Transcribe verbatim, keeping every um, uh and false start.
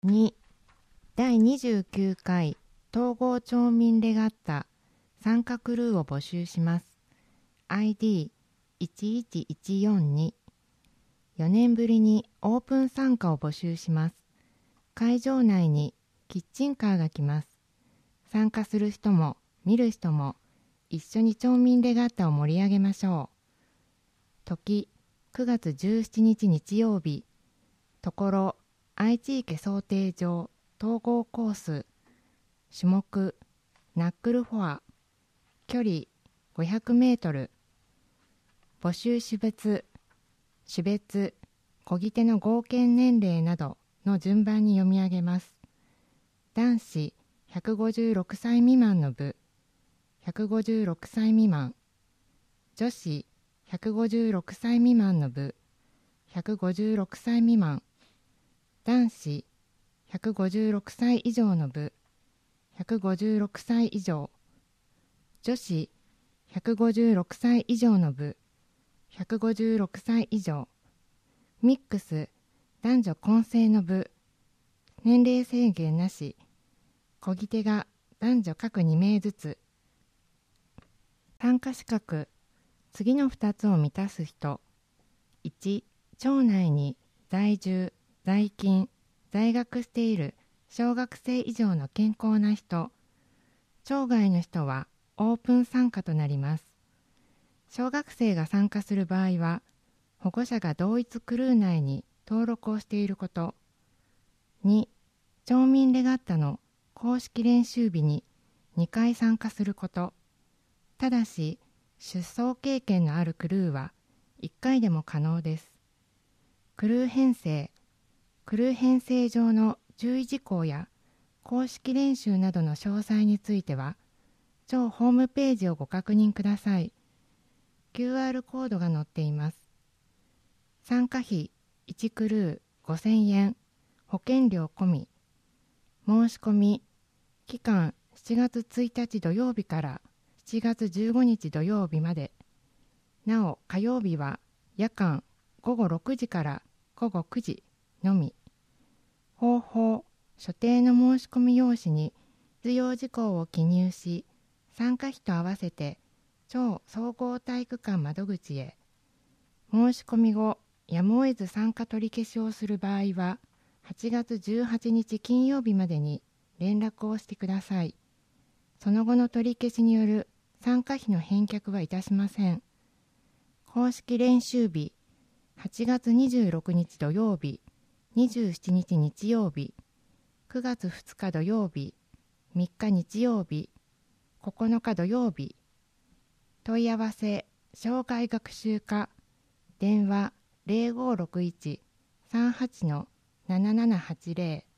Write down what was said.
に、だいにじゅうきゅうかい統合町民レガッタ参加クルーを募集します。アイディーいちいちいちよんに。よねんぶりにオープン参加を募集します。会場内にキッチンカーが来ます。参加する人も見る人も一緒に町民レガッタを盛り上げましょう。時くがつじゅうしちにち日曜日。ところ愛知池漕艇場統合コース。種目ナックルフォア。距離ごひゃくメートル。募集種別種別漕ぎ手の合計年齢などの順番に読み上げます。男子ひゃくごじゅうろくさい未満の部ひゃくごじゅうろくさい未満、女子ひゃくごじゅうろくさい未満の部ひゃくごじゅうろくさい未満、男子ひゃくごじゅうろくさい以上の部ひゃくごじゅうろくさい以上、女子ひゃくごじゅうろくさい以上の部ひゃくごじゅうろくさい以上、ミックス男女混成の部、年齢制限なし、漕ぎ手が男女各にめいずつ。参加資格次のふたつを満たす人。いち、町内に在住在勤在学している小学生以上の健康な人。町外の人はオープン参加となります。小学生が参加する場合は保護者が同一クルー内に登録をしていること。に、町民レガッタの公式練習日ににかい参加すること。ただし出走経験のあるクルーはいっかいでも可能です。クルー編成クルー編成上の注意事項や公式練習などの詳細については町ホームページをご確認ください。 キューアール コードが載っています。参加費いちクルーごせんえん、保険料込み。申し込み期間しちがつついたち土曜日からしちがつじゅうごにち土曜日まで。なお火曜日は夜間ごごろくじからごごくじのみ。方法所定の申し込み用紙に必要事項を記入し、参加費と合わせて町総合体育館窓口へ。申し込み後やむを得ず参加取り消しをする場合ははちがつじゅうはちにち金曜日までに連絡をしてください。その後の取り消しによる参加費の返却はいたしません。公式練習日はちがつにじゅうろくにち土曜日、にじゅうしちにち日曜日、くがつふつか土曜日、みっか日曜日、ここのか土曜日。問い合わせ障害学習課電話 ゼロごろくいち さんはち ななななはちゼロ